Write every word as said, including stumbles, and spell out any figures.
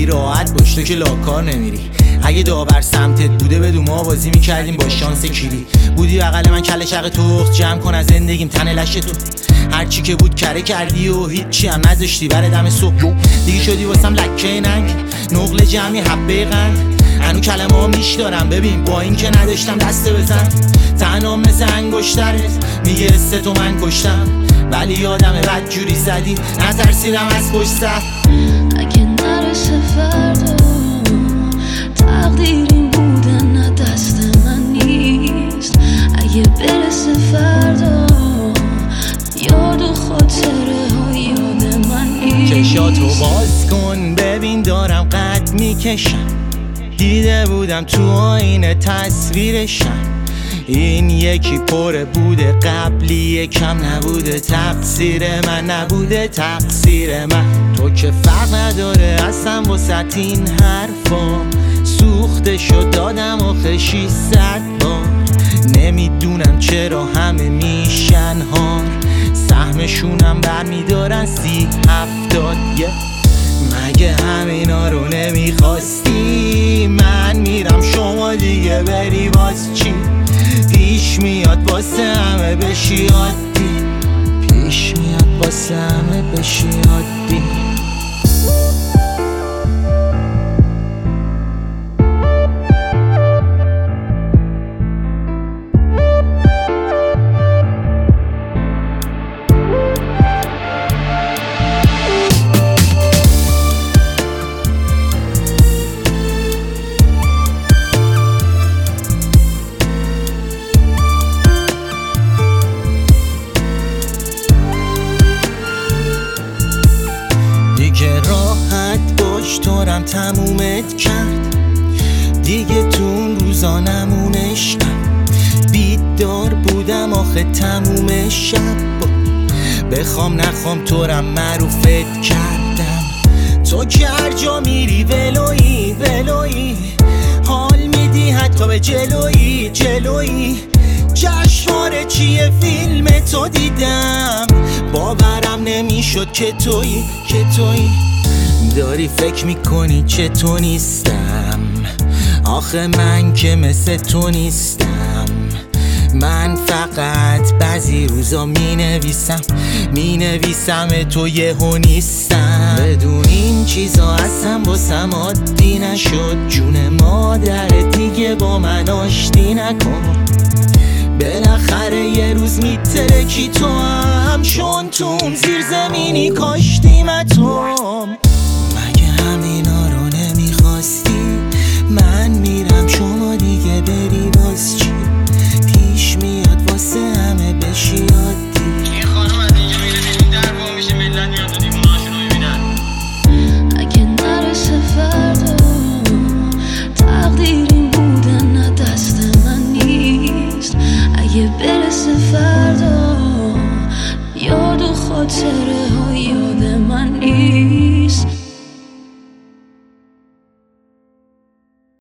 راحت باش تو که لاکار نمیری. اگه داور سمتت بوده بدون ما بازی میکردیم با شانس کیری. بودی بغل من کله شق تخت جمع کن از زندگیم تن لشه تو. هرچی که بود کره کردی و هیچی هم نذاشتی بر دم صبح. دیگه شدی واسم لکه ننگ نقل جمعی حبه قند. هنو کلمه ها میش دارم ببین با این که نداشتم دسته بزن. تنام مثل انگشترت میگه است تو من کشتم، ولی یادم بد جوری زدی نترسیدم از پشت سر. اگه نرسه فردا تقدیر این بودن نه دست من نیست. اگه برسه فردا یاد و خاطره ها یاد من نیست. چشاتو باز کن ببین دارم قد میکشم. دیده بودم تو آینه تصویرشم. این یکی پر بوده قبلی کم نبوده. تقصیر من نبوده تقصیر من. تو که فرق نداره اصلا واسه این حرفا. سوخته شد دادم و خشی صد بار. نمیدونم چرا همه میشن هار. سهمشونم برمیدارن سی هفتاد. مگه همینا رو نمیخواستی؟ من میرم شما دیگه بری باز چی؟ پیش میاد واسه همه بشی عادی. پیش میاد واسه همه بشی عادی. دیگه راحت باش تورم تمومت کرد. دیگه تو اون روزا نمونشم. بیدار بودم آخه تموم شب. بخوام نخوام تورم معروفت کردم. تو که هر جا میری ولویی ولویی. حال میدی حتی به جلویی جلویی. جشنواره چیه فیلم تو دیدم. باورم نمیشد که تویی که تویی. داری فکر میکنی چه تو نیستم. آخه من که مثل تو نیستم. من فقط بعضی روزا می نویسم می نویسم تو یهو نیستم. بدون این چیزا اصلا واسم عادی نشد. جون مادر دیگه با من آشتی نکن. بالاخره یه روز میترکی تو هم. شون تو اون زیر زمینی کاشتیم اتم. مگه همین